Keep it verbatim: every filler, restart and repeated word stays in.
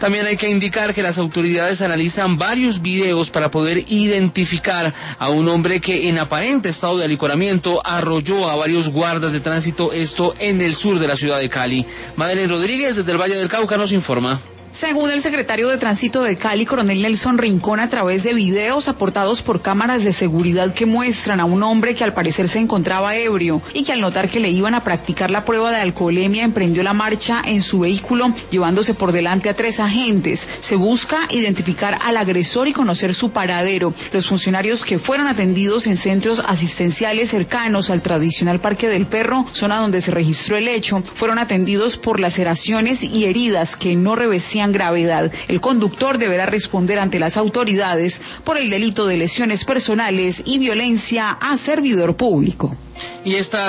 También hay que indicar que las autoridades analizan varios videos para poder identificar a un hombre que en aparente estado de alicoramiento arrolló a varios guardas de tránsito, esto en el sur de la ciudad de Cali. Madeleine Rodríguez desde el Valle del Cauca nos informa. Según el secretario de Tránsito de Cali, coronel Nelson Rincón, a través de videos aportados por cámaras de seguridad que muestran a un hombre que al parecer se encontraba ebrio y que al notar que le iban a practicar la prueba de alcoholemia emprendió la marcha en su vehículo llevándose por delante a tres agentes. Se busca identificar al agresor y conocer su paradero. Los funcionarios que fueron atendidos en centros asistenciales cercanos al tradicional Parque del Perro, zona donde se registró el hecho, fueron atendidos por laceraciones y heridas que no revestían gravedad. El conductor deberá responder ante las autoridades por el delito de lesiones personales y violencia a servidor público. Y esta